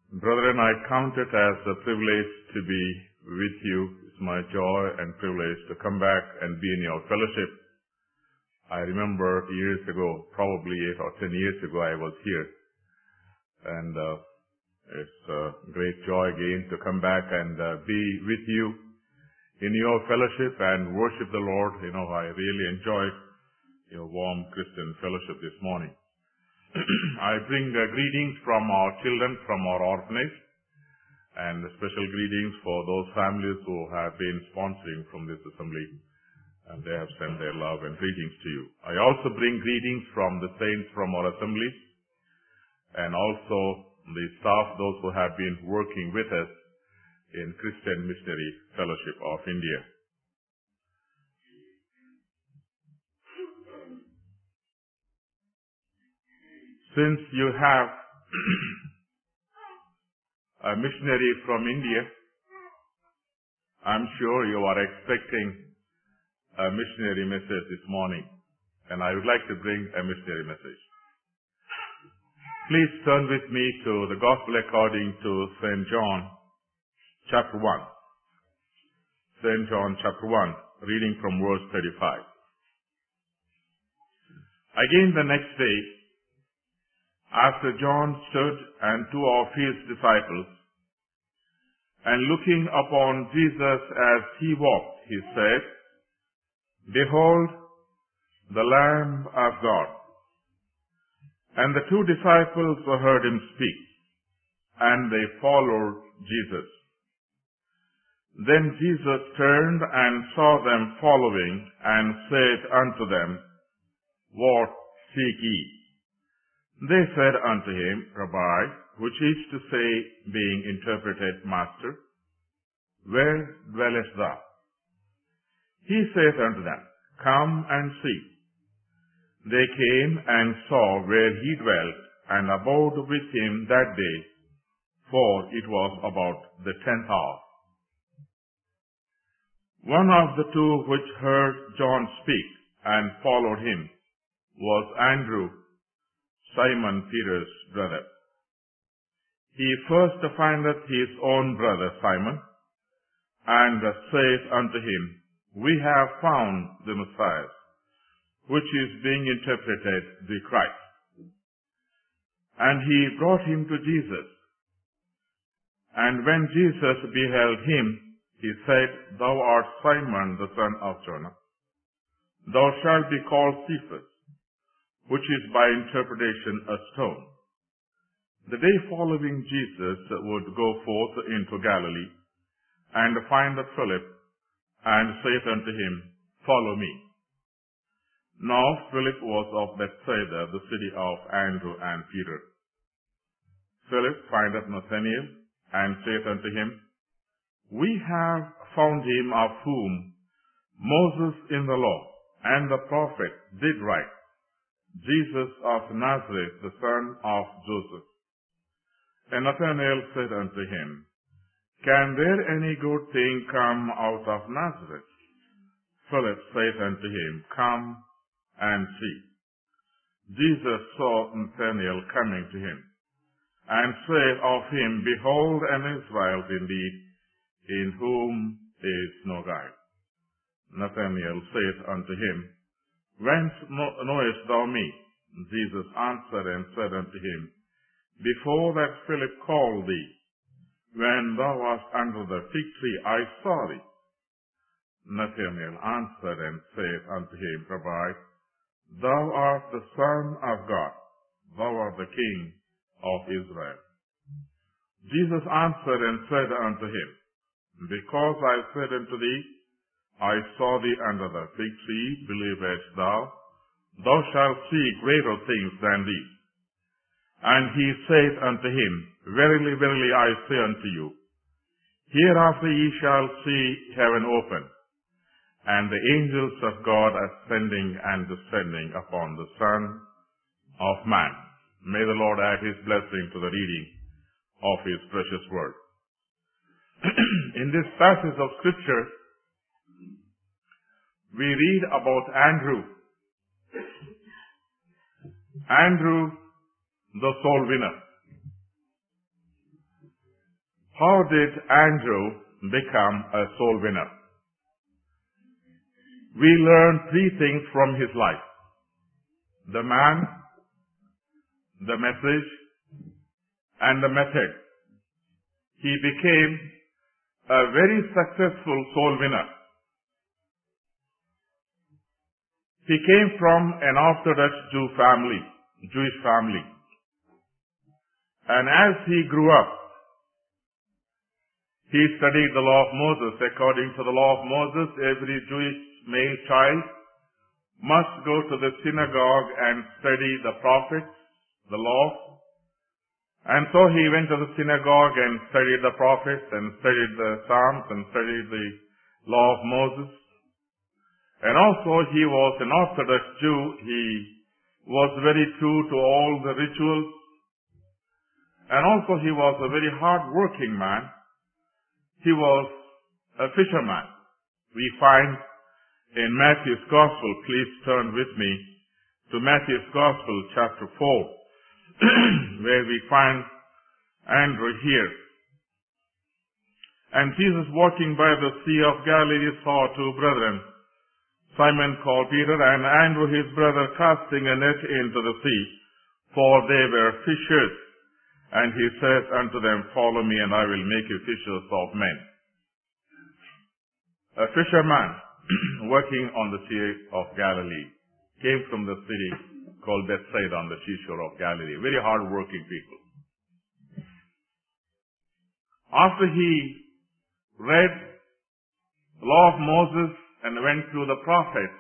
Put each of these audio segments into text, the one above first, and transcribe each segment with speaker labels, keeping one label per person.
Speaker 1: Brethren, I count it as a privilege to be with you. It's my joy and privilege to come back and be in your fellowship. I remember years ago, probably 8 or 10 years ago, I was here. And it's a great joy again to come back and be with you in your fellowship and worship the Lord. I really enjoyed your warm Christian fellowship this morning. I bring greetings from our children from our orphanage, and special greetings for those families who have been sponsoring from this assembly, and they have sent their love and greetings to you. I also bring greetings from the saints from our assemblies, and also the staff, those who have been working with us in Christian Missionary Fellowship of India. Since you have a missionary from India, I'm sure you are expecting a missionary message this morning, and I would like to bring a missionary message. Please turn with me to the Gospel according to St. John, chapter 1. St. John, chapter 1, reading from verse 35. Again the next day, after John stood and 2 of his disciples, and looking upon Jesus as he walked, he said, "Behold, the Lamb of God." And the 2 disciples heard him speak, and they followed Jesus. Then Jesus turned and saw them following, and said unto them, "What seek ye?" They said unto him, "Rabbi," which is to say, being interpreted, Master, "where dwellest thou?" He saith unto them, "Come and see." They came and saw where he dwelt, and abode with him that day, for it was about the 10th hour. One of the 2 which heard John speak and followed him was Andrew, Simon Peter's brother. He first findeth his own brother Simon, and saith unto him, "We have found the Messiah," which is being interpreted, the Christ. And he brought him to Jesus. And when Jesus beheld him, he said, "Thou art Simon the son of Jonah. Thou shalt be called Cephas," which is by interpretation a stone. The day following, Jesus would go forth into Galilee, and findeth Philip, and saith unto him, "Follow me." Now Philip was of Bethsaida, the city of Andrew and Peter. Philip findeth Nathanael, and saith unto him, "We have found him of whom Moses in the law and the prophet did write, Jesus of Nazareth, the son of Joseph." And Nathanael said unto him, "Can there any good thing come out of Nazareth?" Philip saith unto him, "Come and see." Jesus saw Nathanael coming to him, and said of him, "Behold an Israelite indeed, in whom is no guile." Nathanael saith unto him, "Whence knowest thou me?" Jesus answered and said unto him, "Before that Philip called thee, when thou wast under the fig tree, I saw thee." Nathanael answered and saith unto him, "Rabbi, thou art the Son of God, thou art the King of Israel." Jesus answered and said unto him, "Because I said unto thee, I saw thee under the fig tree, believest thou? Thou shalt see greater things than these." And he saith unto him, "Verily, verily, I say unto you, hereafter ye shall see heaven open, and the angels of God ascending and descending upon the Son of Man." May the Lord add his blessing to the reading of his precious word. In this passage of Scripture, we read about Andrew. Andrew, the soul winner. How did Andrew become a soul winner? We learn three things from his life: the man, the message, and the method. He became a very successful soul winner. He came from an Orthodox Jewish family. And as he grew up, he studied the law of Moses. According to the law of Moses, every Jewish male child must go to the synagogue and study the prophets, the law. And so he went to the synagogue and studied the prophets and studied the Psalms and studied the law of Moses. And also he was an Orthodox Jew. He was very true to all the rituals. And also he was a very hard-working man. He was a fisherman. We find in Matthew's Gospel, please turn with me to Matthew's Gospel, chapter 4, where we find Andrew here. And Jesus, walking by the Sea of Galilee, saw two brethren, Simon called Peter, and Andrew his brother, casting a net into the sea, for they were fishers. And he says unto them, Follow me, and I will make you fishers of men. A fisherman working on the Sea of Galilee came from the city called Bethsaida on the seashore of Galilee. Very hard-working people. After he read the law of Moses and went through the prophets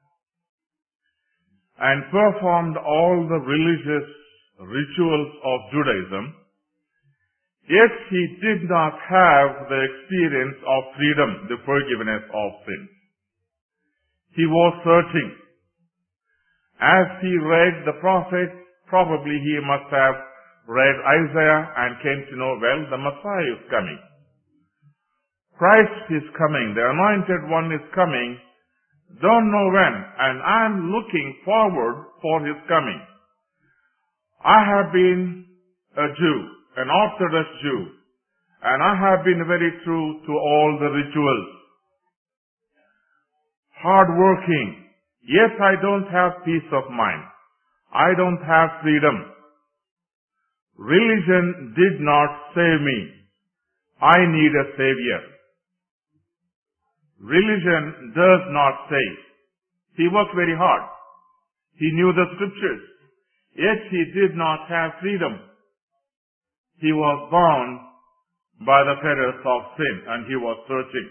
Speaker 1: and performed all the religious rituals of Judaism, yet he did not have the experience of freedom, the forgiveness of sins. He was searching. As he read the prophets, probably he must have read Isaiah and came to know, well, the Messiah is coming. Christ is coming. The Anointed One is coming. Don't know when. And I'm looking forward for His coming. I have been a Jew, an Orthodox Jew, and I have been very true to all the rituals. Hard-working. Yet I don't have peace of mind. I don't have freedom. Religion did not save me. I need a Savior. Religion does not save. He worked very hard. He knew the scriptures. Yet he did not have freedom. He was bound by the fetters of sin, and he was searching.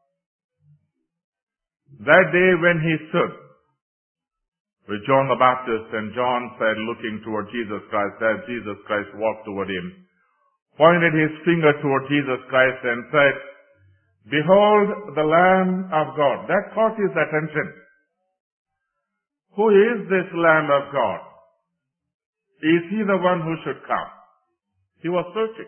Speaker 1: That day when he stood with John the Baptist, and John said, looking toward Jesus Christ, as Jesus Christ walked toward him, pointed his finger toward Jesus Christ and said, Behold the Lamb of God. That caught his attention. Who is this Lamb of God? Is he the one who should come? He was searching.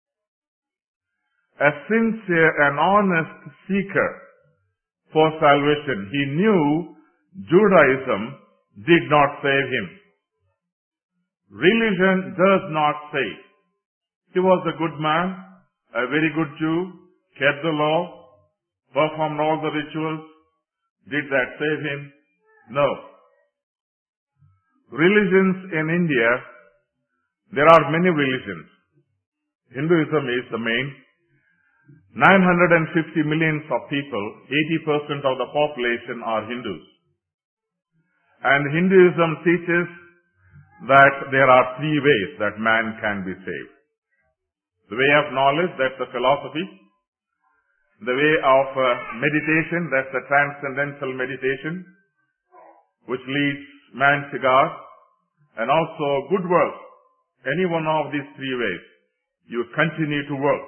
Speaker 1: A sincere and honest seeker for salvation. He knew Judaism did not save him. Religion does not save. He was a good man, a very good Jew, kept the law, performed all the rituals. Did that save him? No. Religions in India, there are many religions. Hinduism is the main. 950 million of people, 80% of the population are Hindus. And Hinduism teaches that there are three ways that man can be saved. The way of knowledge, that's the philosophy. The way of meditation, that's the transcendental meditation, which leads man to God. And also good works. Any one of these three ways, you continue to work.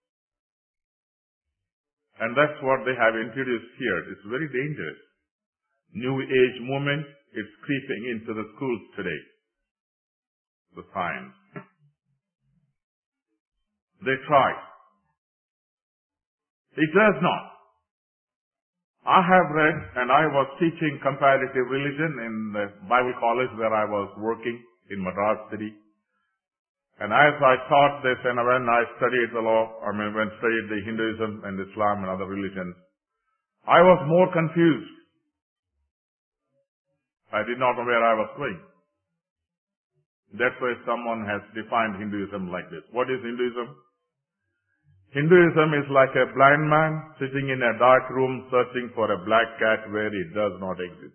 Speaker 1: And that's what they have introduced here. It's very dangerous. New Age movement, it's creeping into the schools today. The science. They try. It does not. I have read, and I was teaching comparative religion in the Bible college where I was working in Madras city. And as I taught this and when I studied the law, when studied the Hinduism and Islam and other religions, I was more confused. I did not know where I was going. That's why someone has defined Hinduism like this. What is Hinduism? Hinduism is like a blind man sitting in a dark room searching for a black cat where it does not exist.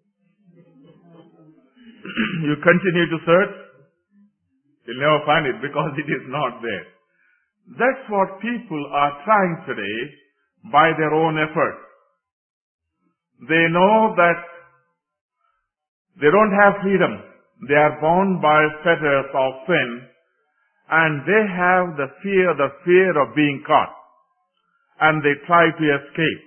Speaker 1: You continue to search, you'll never find it because it is not there. That's what people are trying today by their own effort. They know that they don't have freedom. They are bound by fetters of sin, and they have the fear of being caught, and they try to escape.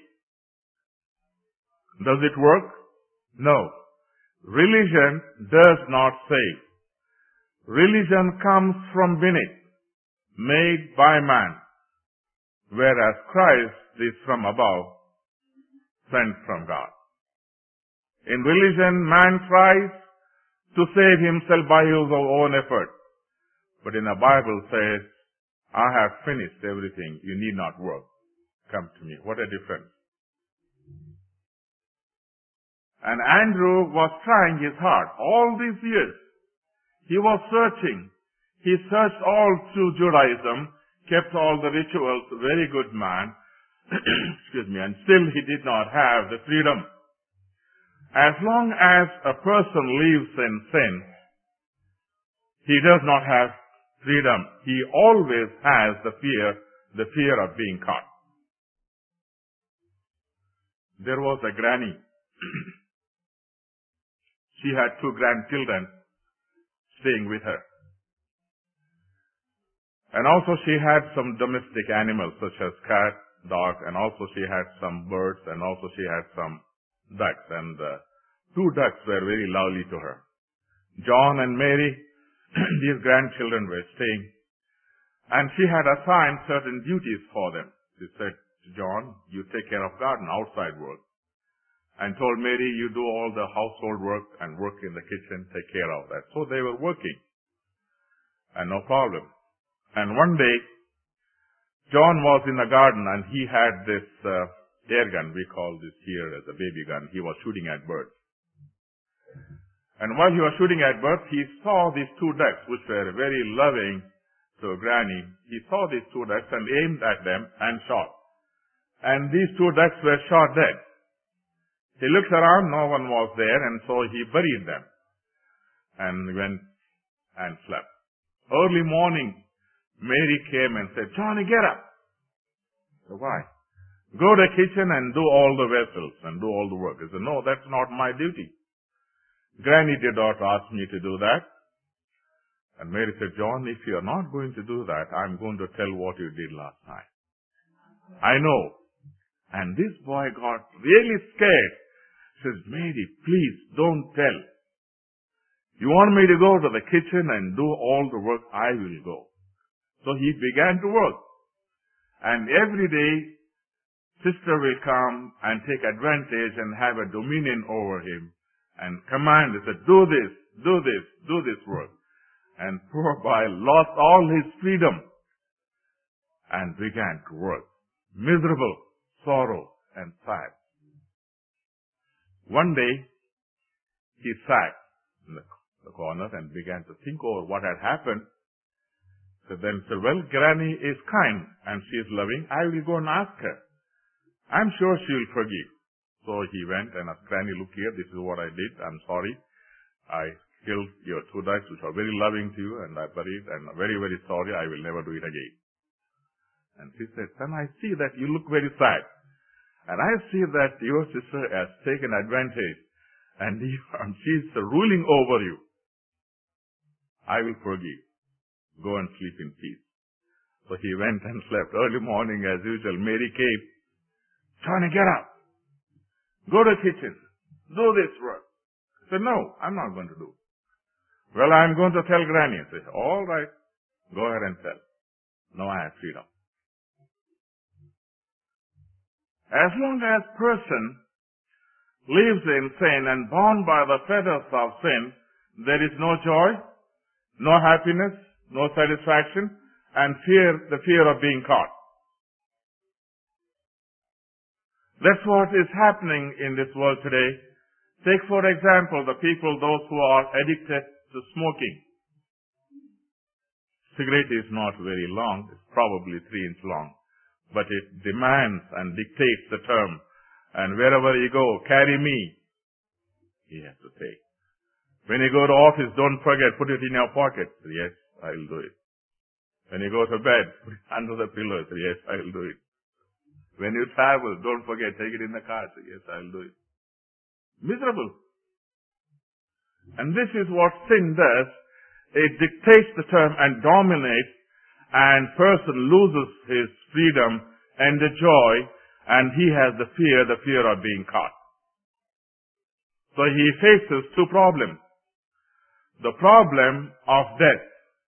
Speaker 1: Does it work? No. Religion does not save. Religion comes from beneath, made by man, whereas Christ is from above, sent from God. In religion, man tries to save himself by his own effort. But in the Bible says, I have finished everything. You need not work. Come to me. What a difference. And Andrew was trying his hard all these years. He was searching. He searched all through Judaism, kept all the rituals, very good man, and still he did not have the freedom. As long as a person lives in sin, he does not have freedom. He always has the fear of being caught. There was a granny. She had 2 grandchildren staying with her. And also she had some domestic animals such as cat, dog, and also she had some birds, and also she had some ducks. And 2 ducks were very lovely to her. John and Mary, these grandchildren were staying. And she had assigned certain duties for them. She said to John, you take care of garden, outside work. And told Mary, you do all the household work and work in the kitchen, take care of that. So they were working. And no problem. And one day, John was in the garden and he had this air gun. We call this here as a baby gun. He was shooting at birds. And while he was shooting at birds, he saw these 2 ducks, which were very loving to Granny. He saw these 2 ducks and aimed at them and shot. And these 2 ducks were shot dead. He looked around, no one was there, and so he buried them and went and slept. Early morning, Mary came and said, Johnny, get up. So why? Go to the kitchen and do all the vessels and do all the work. He said, no, that's not my duty. Granny did not ask me to do that. And Mary said, John, if you are not going to do that, I'm going to tell what you did last night. I know. And this boy got really scared. He says, Mary, please don't tell. You want me to go to the kitchen and do all the work? I will go. So he began to work. And every day, sister will come and take advantage and have a dominion over him and command. He said, do this, do this, do this work. And poor boy lost all his freedom and began to work. Miserable, sorrow, and sad. One day, he sat in the corner and began to think over what had happened. So then said, well, Granny is kind and she is loving. I will go and ask her. I'm sure she will forgive. So he went and asked Granny, look here, this is what I did. I'm sorry. I killed your 2 ducks, which are very loving to you, and I buried, and I'm very, very sorry. I will never do it again. And she said, son, I see that you look very sad. And I see that your sister has taken advantage and she's ruling over you. I will forgive. Go and sleep in peace. So he went and slept. Early morning, as usual, Mary came. Johnny, get up. Go to the kitchen. Do this work. I said, no, I'm not going to do. Well, I'm going to tell Granny. I said, all right. Go ahead and tell. No, I have freedom. As long as person lives in sin and bound by the fetters of sin, there is no joy, no happiness, no satisfaction, and the fear of being caught. That's what is happening in this world today. Take, for example, those who are addicted to smoking. Cigarette is not very long, it's probably 3 inches long, but it demands and dictates the term. And wherever you go, carry me, he has to say. When you go to office, don't forget, put it in your pocket. Yes, I will do it. When you go to bed, put it under the pillows. Yes, I will do it. When you travel, don't forget, take it in the car. Yes, I will do it. Miserable. And this is what sin does. It dictates the term and dominates, and person loses his freedom and the joy, and he has the fear of being caught. So he faces 2 problems. The problem of death.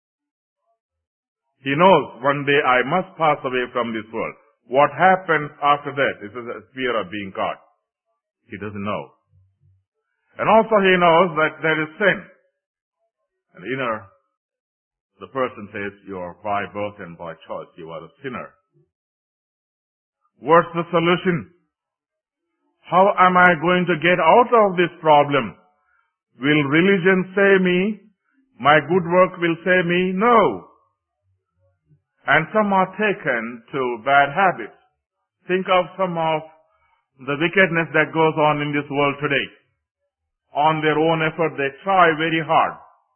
Speaker 1: He knows one day I must pass away from this world. What happens after that? This is a fear of being caught. He doesn't know. And also he knows that there is sin. And the person says, you are by birth and by choice, you are a sinner. What's the solution? How am I going to get out of this problem? Will religion save me? My good work will save me? No. And some are taken to bad habits. Think of some of the wickedness that goes on in this world today. On their own effort, they try very hard.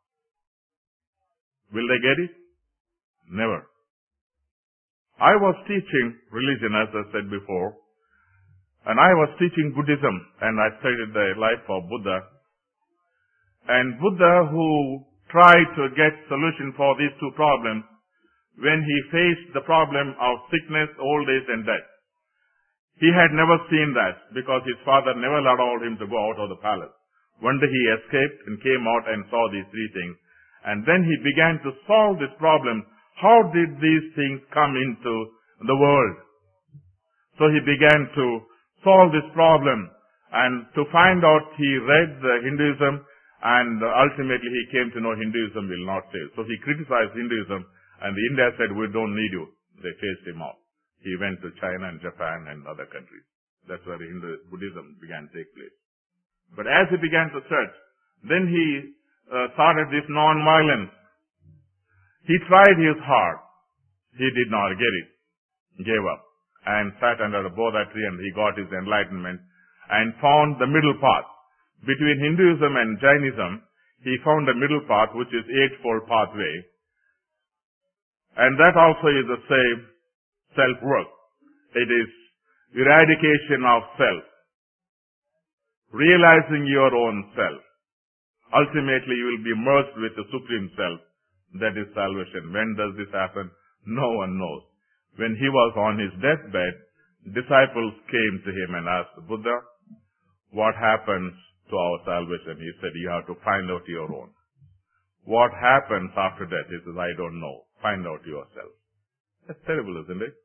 Speaker 1: Will they get it? Never. I was teaching religion, as I said before, and I was teaching Buddhism, and I studied the life of Buddha. And Buddha, who tried to get solution for these 2 problems, when he faced the problem of sickness, old age, and death, he had never seen that because his father never allowed him to go out of the palace. One day he escaped and came out and saw these 3 things. And then he began to solve this problem. How did these things come into the world? So he began to solve this problem. And to find out, he read the Hinduism, and ultimately he came to know Hinduism will not save. So he criticized Hinduism, and the India said, we don't need you. They chased him out. He went to China and Japan and other countries. That's where Buddhism began to take place. But as he began to search, then he started this non-violence. He tried his hard. He did not get it. Gave up. And sat under a Bodha tree, and he got his enlightenment and found the middle path. Between Hinduism and Jainism, he found a middle path, which is 8-fold pathway. And that also is the same self-work. It is eradication of self. Realizing your own self. Ultimately, you will be merged with the Supreme Self. That is salvation. When does this happen? No one knows. When he was on his deathbed, disciples came to him and asked, Buddha, what happens to our salvation? He said, you have to find out your own. What happens after death? He says, I don't know. Find out yourself. That's terrible, isn't it?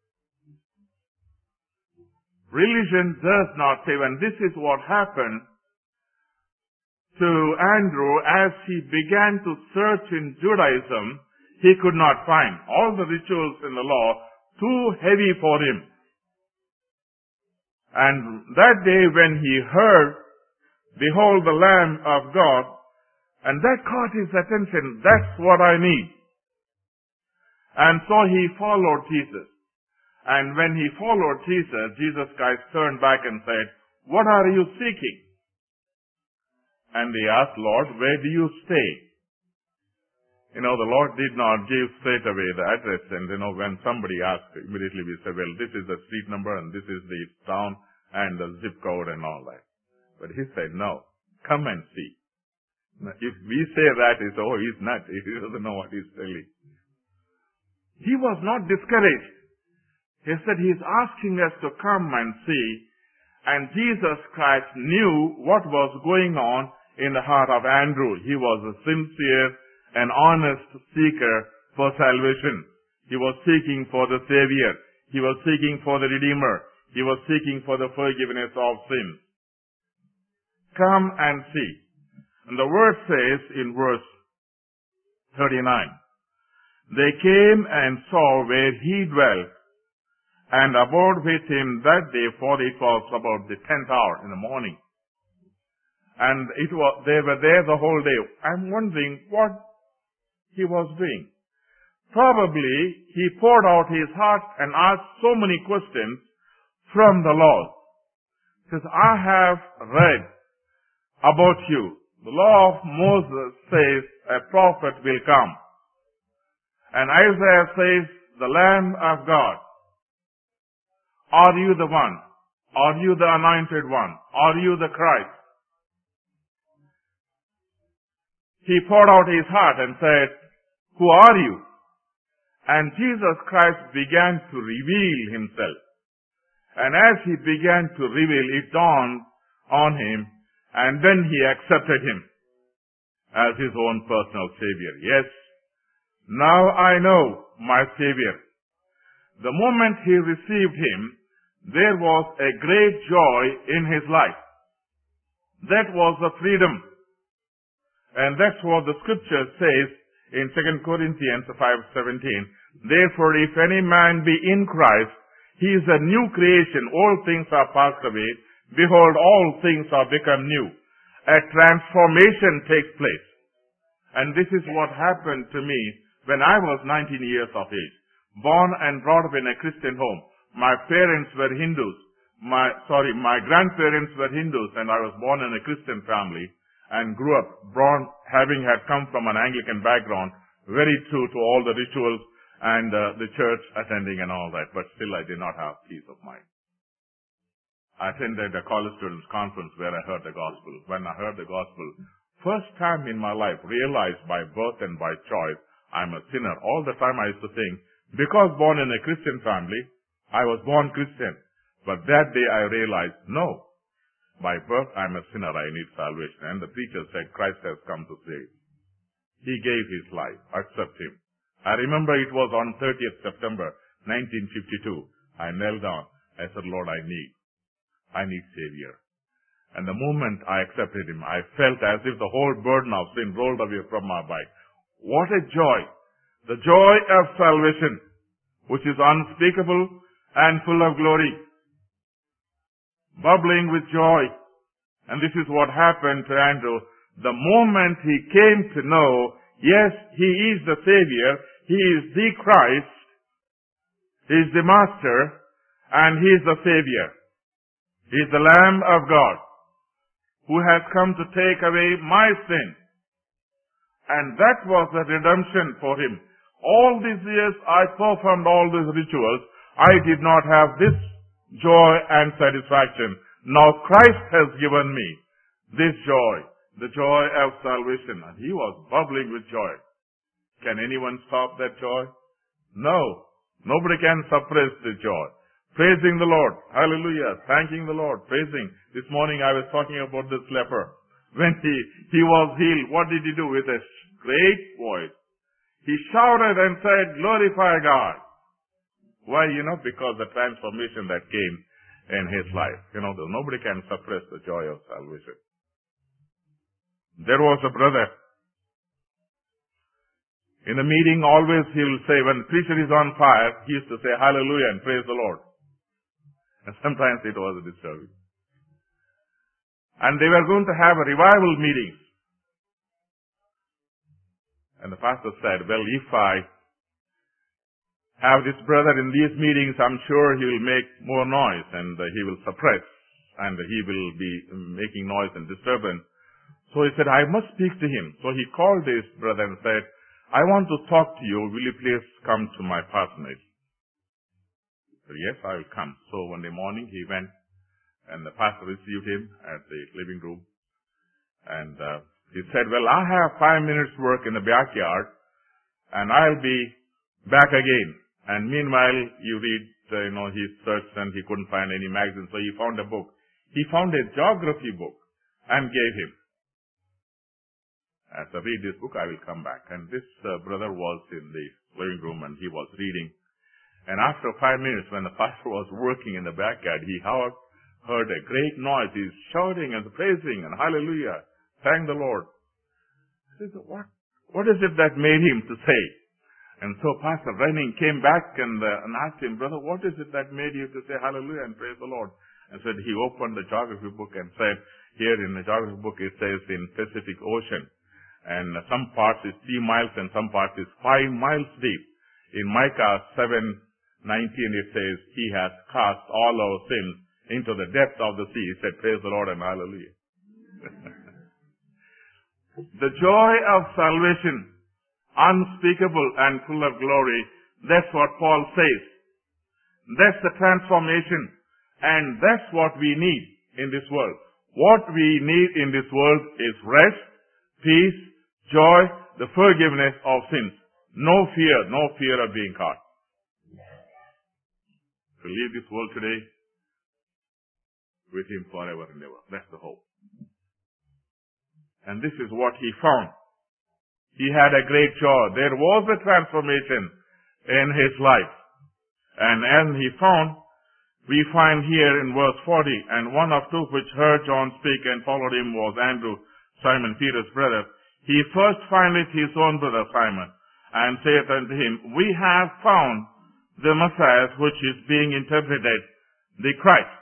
Speaker 1: Religion does not save, and this is what happened to Andrew as he began to search in Judaism. He could not find all the rituals in the law too heavy for him. And that day when he heard, behold the Lamb of God, and that caught his attention. That's what I need. And so he followed Jesus. And when he followed Jesus, Jesus Christ turned back and said, what are you seeking? And he asked, Lord, where do you stay? The Lord did not give straight away the address. And, when somebody asked, immediately we say, well, this is the street number and this is the town and the zip code and all that. But he said, no, come and see. Now, if we say that, he says, oh, he's nuts. He doesn't know what he's telling. He was not discouraged. He said he's asking us to come and see. And Jesus Christ knew what was going on in the heart of Andrew. He was a sincere and honest seeker for salvation. He was seeking for the Savior. He was seeking for the Redeemer. He was seeking for the forgiveness of sins. Come and see. And the word says in verse 39, they came and saw where he dwelt, and abode with him that day, for it was about the 10th hour in the morning. And they were there the whole day. I'm wondering what he was doing. Probably he poured out his heart and asked so many questions from the Lord. He says, I have read about you. The law of Moses says a prophet will come. And Isaiah says, the Lamb of God. Are you the one? Are you the anointed one? Are you the Christ? He poured out his heart and said, who are you? And Jesus Christ began to reveal himself. And as he began to reveal, it dawned on him, and then he accepted him as his own personal Savior. Yes, now I know my Savior. The moment he received him, there was a great joy in his life. That was the freedom. And that's what the scripture says in 2 Corinthians 5:17. Therefore, if any man be in Christ, he is a new creation. All things are passed away. Behold, all things are become new. A transformation takes place. And this is what happened to me when I was 19 years of age. Born and brought up in a Christian home. My parents were Hindus. My grandparents were Hindus, and I was born in a Christian family and grew up, having had come from an Anglican background, very true to all the rituals and the church attending and all that, but still I did not have peace of mind. I attended a college students conference where I heard the gospel. When I heard the gospel, first time in my life, realized by birth and by choice, I'm a sinner. All the time I used to think, because born in a Christian family, I was born Christian. But that day I realized, no, by birth I'm a sinner, I need salvation. And the preacher said, Christ has come to save. He gave his life. Accept him. I remember it was on 30th September 1952. I knelt down. I said, Lord, I need Savior. And the moment I accepted him, I felt as if the whole burden of sin rolled away from my bike. What a joy! The joy of salvation, which is unspeakable and full of glory. Bubbling with joy. And this is what happened to Andrew. The moment he came to know, yes, he is the Savior, he is the Christ, he is the Master, and he is the Savior. He is the Lamb of God, who has come to take away my sin. And that was the redemption for him. All these years I performed all these rituals. I did not have this joy and satisfaction. Now Christ has given me this joy, the joy of salvation. And he was bubbling with joy. Can anyone stop that joy? No. Nobody can suppress the joy. Praising the Lord. Hallelujah. Thanking the Lord. Praising. This morning I was talking about this leper. When he was healed, what did he do with a great voice? He shouted and said, glorify God. Why? Because the transformation that came in his life. Nobody can suppress the joy of salvation. There was a brother. In the meeting, always he will say, when the preacher is on fire, he used to say, hallelujah and praise the Lord. And sometimes it was disturbing. And they were going to have a revival meeting. And the pastor said, well, if I have this brother in these meetings, I'm sure he will make more noise and he will suppress and he will be making noise and disturbance. So he said, I must speak to him. So he called this brother and said, I want to talk to you. Will you please come to my parsonage? So yes, I will come. So one day morning he went and the pastor received him at the living room. And he said, well, I have 5 minutes work in the backyard and I'll be back again. And meanwhile, you read, he searched and he couldn't find any magazine. So he found a book. He found a geography book and gave him. As I read this book, I will come back. And this brother was in the living room and he was reading. And after 5 minutes, when the pastor was working in the backyard, he heard a great noise. He's shouting and praising and hallelujah. Thank the Lord. He said, what is it that made him to say? And so Pastor Renning came back and asked him, "Brother, what is it that made you to say hallelujah and praise the Lord?" And said he opened the geography book and said, here in the geography book it says in Pacific Ocean. And some parts is 3 miles and some parts is 5 miles deep. In Micah 7:19 it says, "He has cast all our sins into the depth of the sea." He said, "Praise the Lord and hallelujah." The joy of salvation, unspeakable and full of glory. That's what Paul says. That's the transformation. And that's what we need in this world. What we need in this world is rest, peace, joy, the forgiveness of sins. No fear of being caught. To leave this world today with Him forever and ever. That's the hope. And this is what he found. He had a great joy. There was a transformation in his life. And as he found, we find here in verse 40, "And one of two which heard John speak and followed him was Andrew, Simon Peter's brother. He first findeth his own brother Simon, and saith unto him, We have found the Messiah, which is being interpreted, the Christ."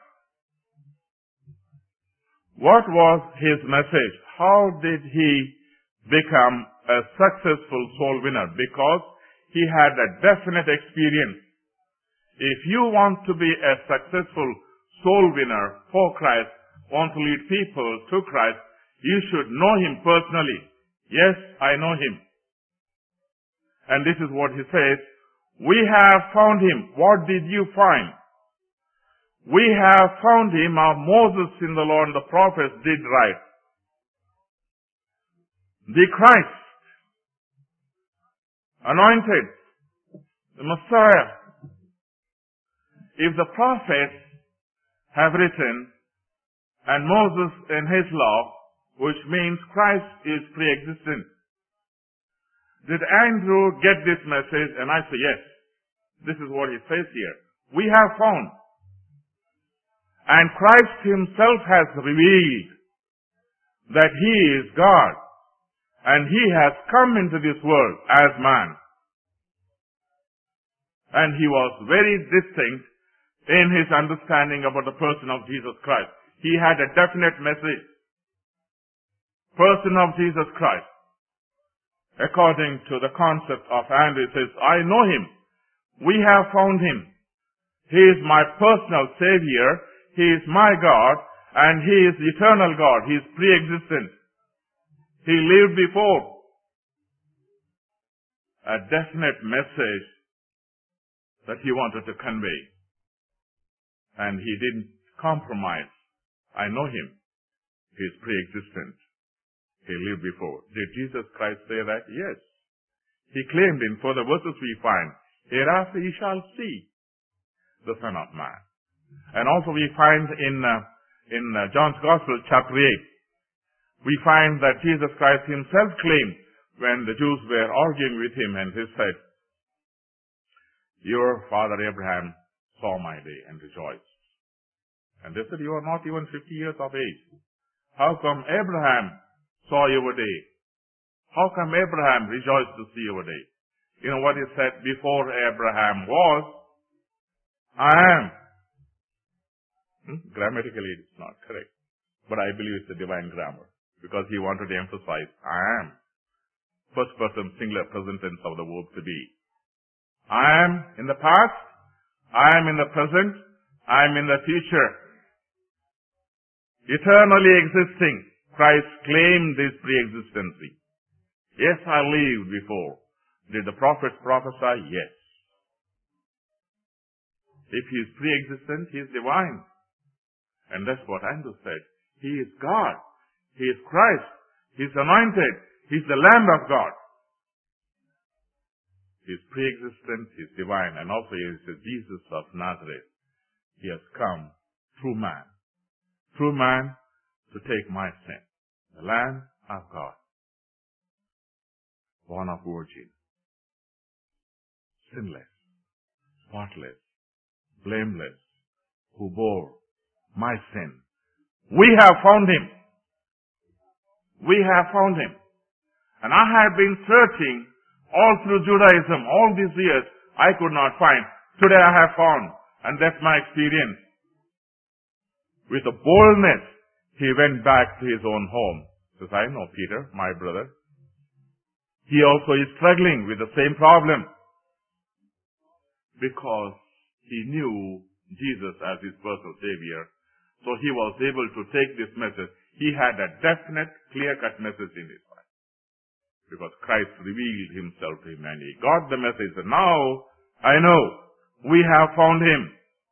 Speaker 1: What was his message? How did he become a successful soul winner? Because he had a definite experience. If you want to be a successful soul winner for Christ, want to lead people to Christ, you should know Him personally. Yes, I know Him. And this is what he says, "We have found Him." What did you find? "We have found Him, our Moses in the law and the prophets did write. The Christ, anointed, the Messiah." If the prophets have written, and Moses in his law, which means Christ is pre-existent, did Andrew get this message? And I say yes. This is what he says here. We have found. And Christ Himself has revealed that He is God. And He has come into this world as man. And He was very distinct in His understanding about the person of Jesus Christ. He had a definite message. Person of Jesus Christ. According to the concept of Andrew, it says, "I know Him. We have found Him. He is my personal Savior. He is my God. And He is the eternal God. He is pre-existent. He lived before." A definite message that He wanted to convey. And He didn't compromise. I know Him. He is pre-existent. He lived before. Did Jesus Christ say that? Yes. He claimed in further verses we find, "Hereafter ye shall see the Son of Man." And also we find in John's Gospel, chapter 8, we find that Jesus Christ Himself claimed when the Jews were arguing with Him, and He said, "Your father Abraham saw my day and rejoiced." And they said, "You are not even 50 years of age. How come Abraham saw your day? How come Abraham rejoiced to see your day?" You know what He said? "Before Abraham was, I am." Grammatically it's not correct. But I believe it's a divine grammar. Because He wanted to emphasize, I am. First person singular present tense of the verb to be. I am in the past. I am in the present. I am in the future. Eternally existing. Christ claimed this pre-existency. Yes, I lived before. Did the prophets prophesy? Yes. If He is pre-existent, He is divine. And that's what Andrew said. He is God. He is Christ. He is anointed. He is the Lamb of God. He is pre-existent. He is divine. And also He is the Jesus of Nazareth. He has come through man. Through man to take my sin. The Lamb of God. Born of virgin. Sinless. Spotless. Blameless. Who bore my sin. We have found Him. We have found Him. And I have been searching All through Judaism, all these years, I could not find. Today I have found. And that's my experience. With a boldness, he went back to his own home. Says, I know Peter, my brother. He also is struggling with the same problem. Because he knew Jesus as his personal Savior. So he was able to take this message. He had a definite, clear-cut message in his life. Because Christ revealed himself to him and he got the message. And now, I know, we have found him.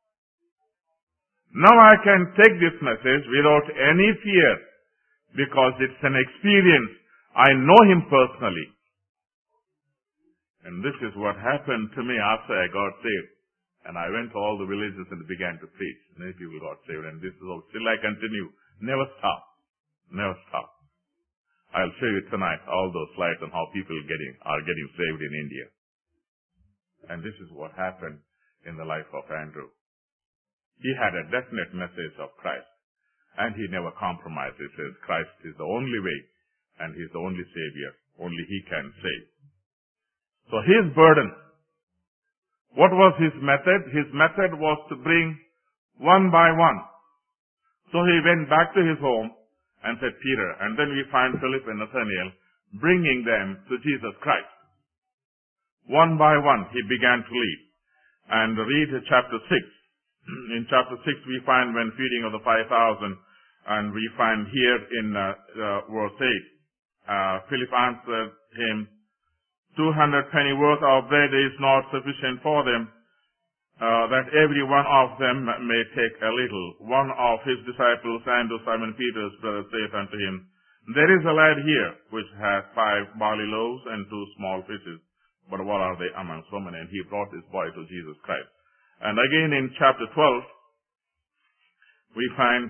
Speaker 1: Now I can take this message without any fear. Because it's an experience. I know him personally. And this is what happened to me after I got saved. And I went to all the villages and began to preach. Many people got saved. And this is how still I continue. Never stop. Never stop. I'll show you tonight all those slides on how people are getting saved in India. And this is what happened in the life of Andrew. He had a definite message of Christ. And he never compromised. He says Christ is the only way. And he's the only Savior. Only he can save. So his burden, what was his method? His method was to bring one by one. So he went back to his home and said, Peter, and then we find Philip and Nathanael bringing them to Jesus Christ. One by one, he began to lead. And read chapter 6. In chapter 6, we find when feeding of the 5,000, and we find here in verse 8, Philip answered him, 200 penny worth of bread is not sufficient for them, that every one of them may take a little. One of his disciples, Andrew, Simon Peter's brother, saith unto him, there is a lad here which has 5 barley loaves and 2 small fishes, but what are they among so many? And he brought this boy to Jesus Christ. And again in chapter 12, we find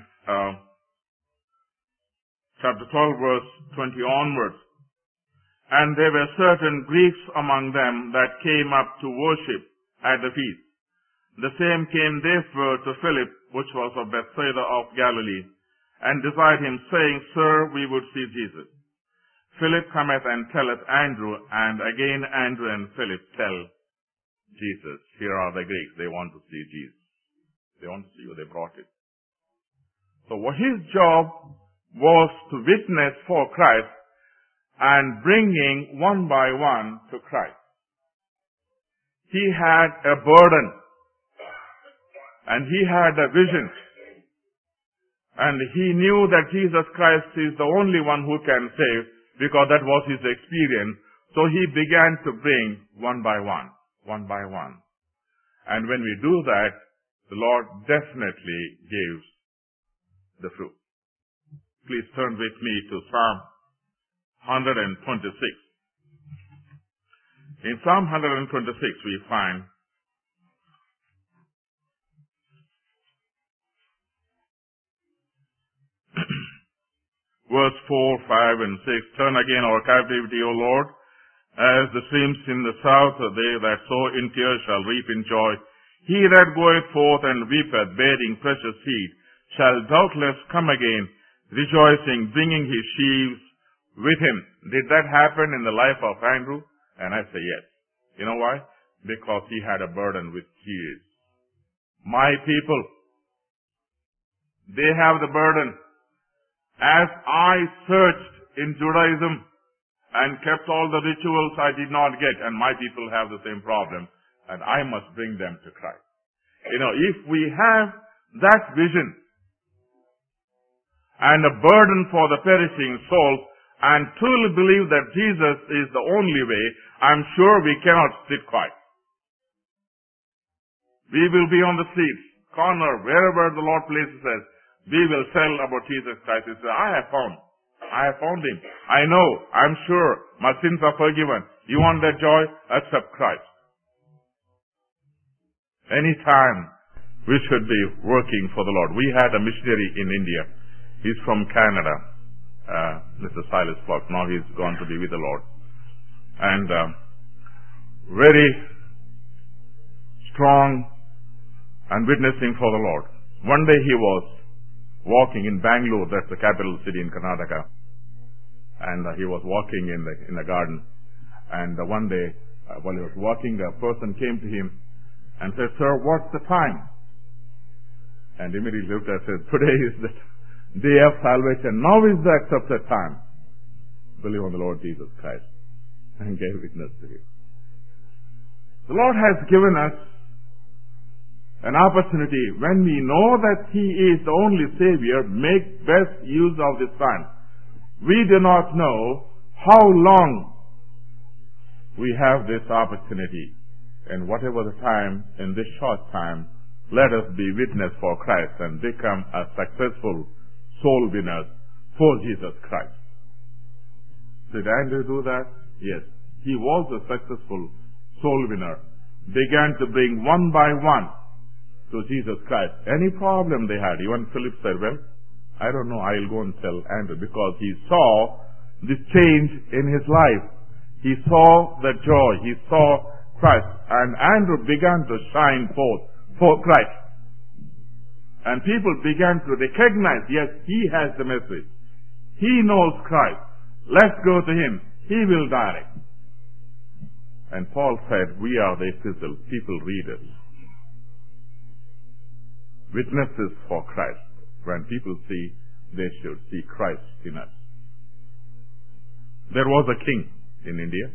Speaker 1: chapter 12 verse 20 onwards. And there were certain Greeks among them that came up to worship at the feast. The same came therefore to Philip, which was of Bethsaida of Galilee, and desired him, saying, Sir, we would see Jesus. Philip cometh and telleth Andrew, and again Andrew and Philip tell Jesus. Here are the Greeks. They want to see Jesus. They want to see you. They brought it. So his job was to witness for Christ and bringing one by one to Christ. He had a burden and he had a vision and he knew that Jesus Christ is the only one who can save because that was his experience. So he began to bring one by one. And when we do that, the Lord definitely gives the fruit. Please turn with me to Psalm 126. In Psalm 126 we find verse 4, 5 and 6. Turn again our captivity, O Lord, as the streams in the south. They that sow in tears shall reap in joy. He that goeth forth and weepeth, bearing precious seed, shall doubtless come again, rejoicing, bringing his sheaves with him. Did that happen in the life of Andrew? And I say yes. You know why? Because he had a burden with tears. My people, they have the burden. As I searched in Judaism and kept all the rituals I did not get, and my people have the same problem, and I must bring them to Christ. You know, if we have that vision and a burden for the perishing soul, and truly believe that Jesus is the only way, I'm sure we cannot sit quiet. We will be on the streets, corner, wherever the Lord places us. We will tell about Jesus Christ. We say, I have found him. I know, I'm sure, my sins are forgiven. You want that joy? Accept Christ. Anytime we should be working for the Lord. We had a missionary in India. He's from Canada. Mr. Silas Clark. Now he's gone to be with the Lord. And very strong and witnessing for the Lord. One day he was walking in Bangalore, that's the capital city in Karnataka. And he was walking in the garden. And one day, while he was working, a person came to him and said, "Sir, what's the time?" And immediately looked and said, "Today is the day of salvation. Now is the accepted time. Believe on the Lord Jesus Christ." And gave witness to him. The Lord has given us an opportunity. When we know that He is the only Savior, make best use of this time. We do not know how long we have this opportunity. And whatever the time, in this short time, let us be witness for Christ and become a successful soul winners for Jesus Christ. Did Andrew do that? Yes. He was a successful soul winner. Began to bring one by one to Jesus Christ. Any problem they had, even Philip said, "Well, I don't know, I'll go and tell Andrew," because he saw this change in his life. He saw the joy. He saw Christ. And Andrew began to shine forth for Christ. And people began to recognize, yes, he has the message. He knows Christ. Let's go to him. He will direct. And Paul said, we are the epistle, people read it. Witnesses for Christ. When people see, they should see Christ in us. There was a king in India.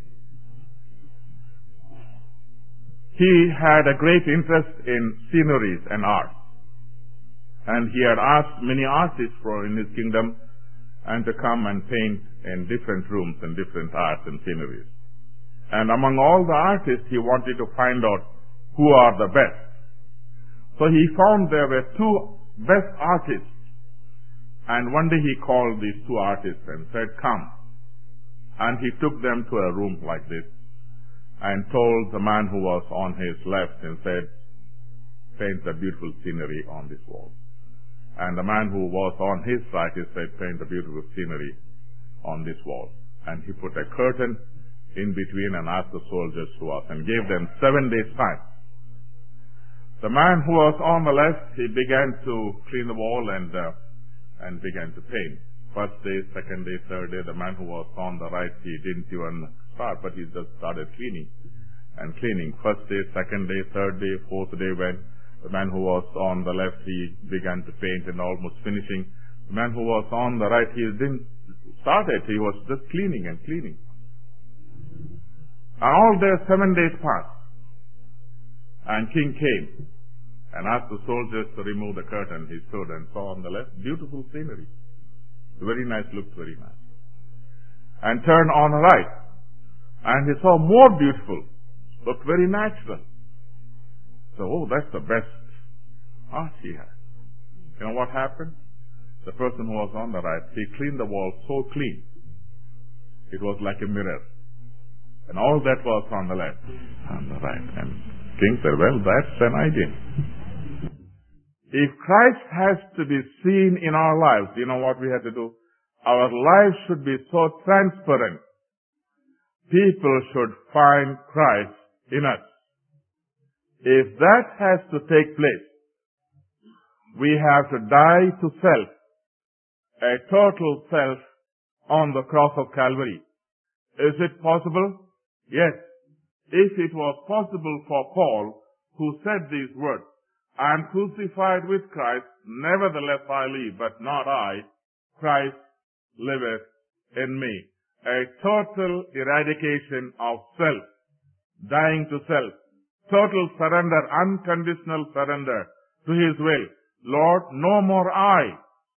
Speaker 1: He had a great interest in sceneries and art. And he had asked many artists in his kingdom and to come and paint in different rooms and different arts and sceneries. And among all the artists, he wanted to find out who are the best. So he found there were two best artists. And one day he called these two artists and said, "Come." And he took them to a room like this and told the man who was on his left and said, "Paint the beautiful scenery on this wall." And the man who was on his right, he said, "Paint the beautiful scenery on this wall." And he put a curtain in between and asked the soldiers to us and gave them 7 days' time. The man who was on the left, he began to clean the wall and began to paint. First day, second day, third day, the man who was on the right, he didn't even start, but he just started cleaning and cleaning. First day, second day, third day, fourth day, when the man who was on the left, he began to paint and almost finishing. The man who was on the right, he didn't start it, he was just cleaning and cleaning. And all their 7 days passed. And king came and asked the soldiers to remove the curtain. He stood and saw on the left beautiful scenery. Very nice, looked very nice. And turned on the right. And he saw more beautiful, looked very natural. So, that's the best art he had. You know what happened? The person who was on the right, he cleaned the wall so clean. It was like a mirror. And all that was on the left, on the right. And king said, "Well, that's an idea." If Christ has to be seen in our lives, you know what we have to do? Our lives should be so transparent. People should find Christ in us. If that has to take place, we have to die to self, a total self on the cross of Calvary. Is it possible? Yes. If it was possible for Paul, who said these words, "I am crucified with Christ, nevertheless I live, but not I, Christ liveth in me." A total eradication of self, dying to self, total surrender, unconditional surrender to His will. Lord, no more I.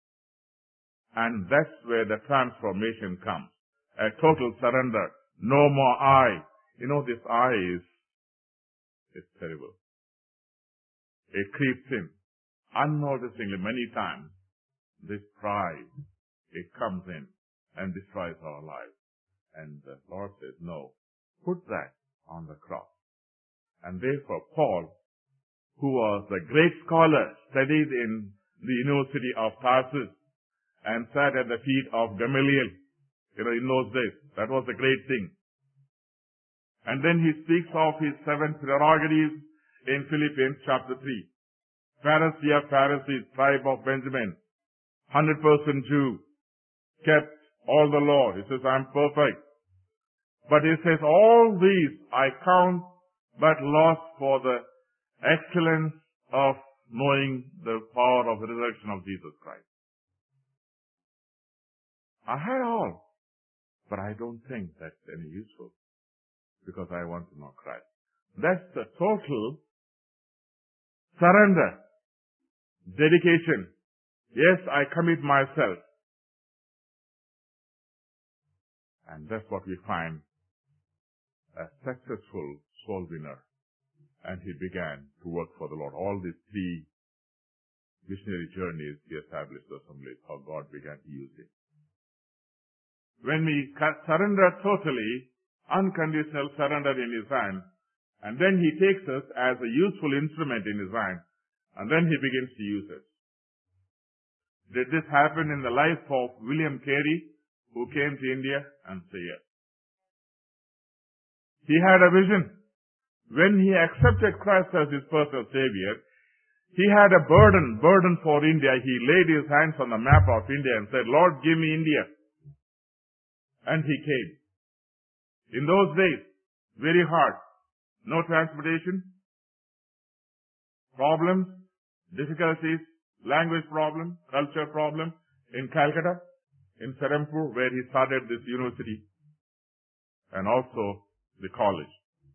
Speaker 1: And that's where the transformation comes. A total surrender. No more I. You know, this I is terrible. It creeps in unnoticingly many times. This pride, it comes in and destroys our lives. And the Lord says, no, put that on the cross. And therefore Paul, who was a great scholar, studied in the University of Tarsus and sat at the feet of Gamaliel, in those days. That was a great thing. And then he speaks of his 7 prerogatives in Philippians chapter 3. Pharisee of Pharisees, tribe of Benjamin, 100% Jew, kept all the law. He says, "I'm perfect." But he says, all these I count but loss for the excellence of knowing the power of the resurrection of Jesus Christ. I had all, but I don't think that's any useful because I want to know Christ. That's the total surrender, dedication. Yes, I commit myself. And that's what we find a successful soul winner. And he began to work for the Lord. All these 3 missionary journeys, he established assemblies, how God began to use him. When we surrender totally, unconditional surrender in his hand, and then he takes us as a useful instrument in his hand, and then he begins to use us. Did this happen in the life of William Carey, who came to India? And say yes. He had a vision. When he accepted Christ as his personal Savior, he had a burden for India. He laid his hands on the map of India and said, Lord, give me India. And he came. In those days, very hard. No transportation, problems, difficulties, language problem, culture problem in Calcutta, in Serampur, where he started this university, and also the college.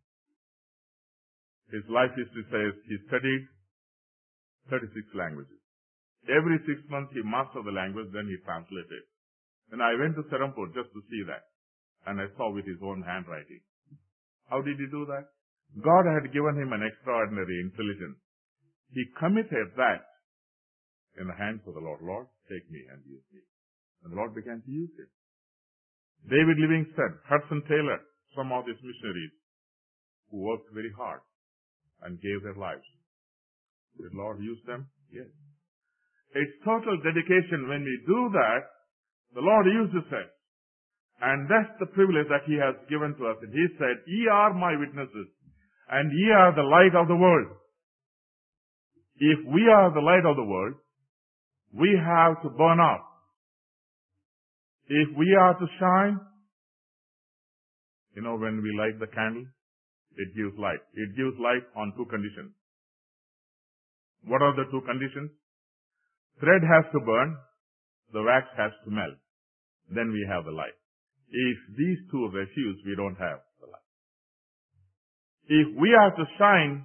Speaker 1: His life history says he studied 36 languages. Every 6 months he mastered the language, then he translated. And I went to Serampur just to see that, and I saw with his own handwriting. How did he do that? God had given him an extraordinary intelligence. He committed that in the hands of the Lord. Lord, take me and use me. And the Lord began to use him. David Livingstone, Hudson Taylor, some of these missionaries who worked very hard and gave their lives. Did the Lord use them? Yes. It's total dedication. When we do that, the Lord uses us. And that's the privilege that he has given to us. And he said, ye are my witnesses, and ye are the light of the world. If we are the light of the world, we have to burn up. If we are to shine, when we light the candle, it gives light. It gives light on 2 conditions. What are the 2 conditions? Thread has to burn, the wax has to melt. Then we have the light. If these 2 refuse, we don't have the light. If we are to shine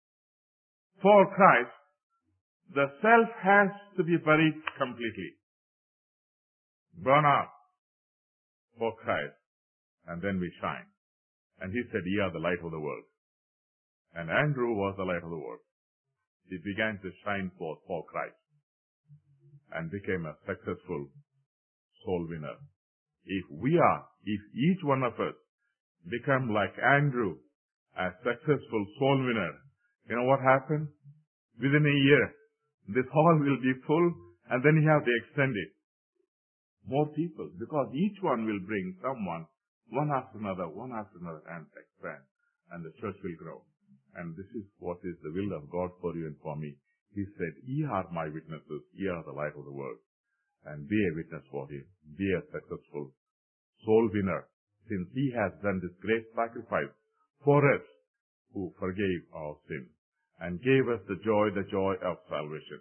Speaker 1: for Christ, the self has to be buried completely. Burn out for Christ, and then we shine. And he said, ye are the light of the world. And Andrew was the light of the world. He began to shine forth for Christ and became a successful soul winner. If each one of us become like Andrew, a successful soul winner, you know what happened? Within a year, this hall will be full, and then you have to extend it. More people, because each one will bring someone, one after another, and expand, and the church will grow. And this is what is the will of God for you and for me. He said, ye are my witnesses, ye are the light of the world. And be a witness for him. Be a successful soul winner, since he has done this great sacrifice for us, who forgave our sins and gave us the joy of salvation.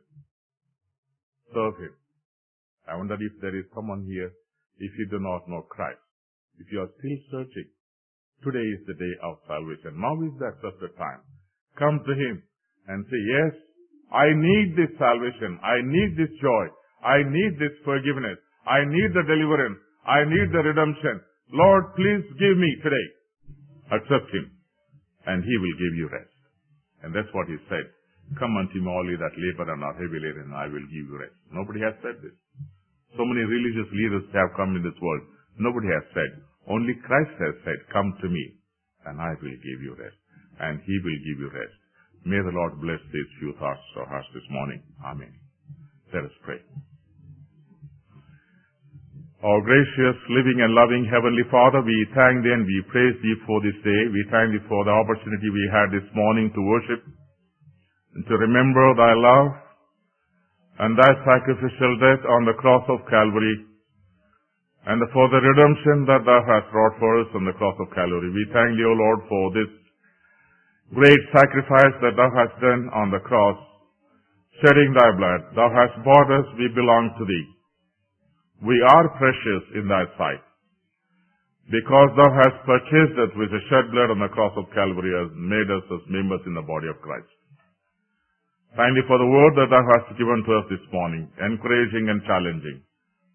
Speaker 1: Serve him. I wonder if there is someone here, if you do not know Christ, if you are still searching, today is the day of salvation. Now is that just the time. Come to him and say, yes, I need this salvation. I need this joy. I need this forgiveness. I need the deliverance. I need the redemption. Lord, please give me today. Accept him, and he will give you rest. And that's what he said. Come unto me, all ye that labor and are heavy laden, and I will give you rest. Nobody has said this. So many religious leaders have come in this world. Nobody has said. Only Christ has said, come to me, and I will give you rest. And he will give you rest. May the Lord bless these few thoughts to our hearts this morning. Amen. Let us pray. Our gracious, living and loving Heavenly Father, we thank Thee and we praise Thee for this day. We thank Thee for the opportunity we had this morning to worship and to remember Thy love and Thy sacrificial death on the cross of Calvary, and for the redemption that thou hast wrought for us on the cross of Calvary. We thank thee, O Lord, for this great sacrifice that thou hast done on the cross, shedding thy blood. Thou hast bought us, we belong to thee. We are precious in thy sight, because thou hast purchased us with the shed blood on the cross of Calvary and made us as members in the body of Christ. Thank thee for the word that thou hast given to us this morning, encouraging and challenging.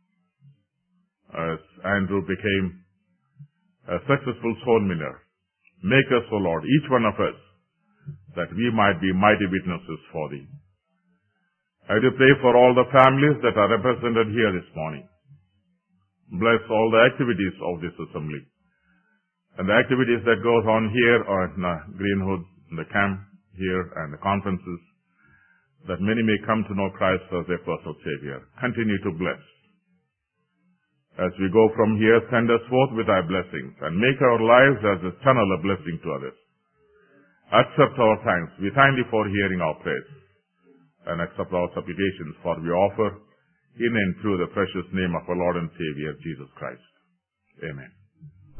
Speaker 1: As Andrew became a successful soul winner, make us, O Lord, each one of us, that we might be mighty witnesses for thee. I do pray for all the families that are represented here this morning. Bless all the activities of this assembly and the activities that goes on here or in Greenwood, in the camp here and the conferences, that many may come to know Christ as their personal Savior. Continue to bless. As we go from here, send us forth with thy blessings and make our lives as a channel of blessing to others. Accept our thanks. We thank thee for hearing our prayers and accept our supplications, for we offer in and through the precious name of our Lord and Savior, Jesus Christ. Amen.